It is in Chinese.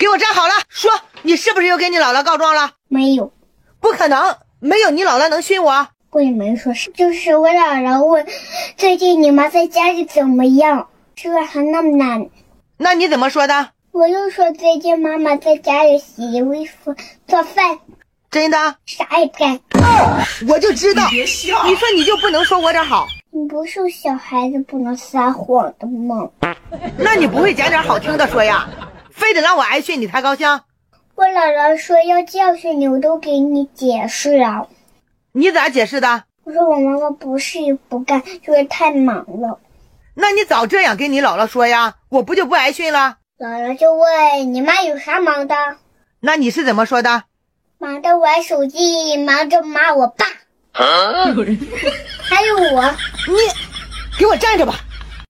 给我站好了，说你是不是又跟你姥姥告状了？ 没有， 不可能，没有，你姥姥能训我？ 我也没说是，就是我姥姥问最近你妈在家里怎么样，这还那么难。 那你怎么说的？ 我就说最近妈妈在家里洗衣服做饭。 真的？ 啥也不干。 我就知道。你说你就不能说我点好？ 你不是小孩子不能撒谎的吗？ 那你不会讲点好听的说呀？非得让我挨训你才高兴？ 我姥姥说要教训你，我都给你解释了。 你咋解释的？ 我说我妈妈不是不干，就是太忙了。 那你早这样跟你姥姥说呀，我不就不挨训了？ 姥姥就问你妈有啥忙的？ 那你是怎么说的？ 忙着玩手机，忙着骂我爸。还有我。 你给我站着吧。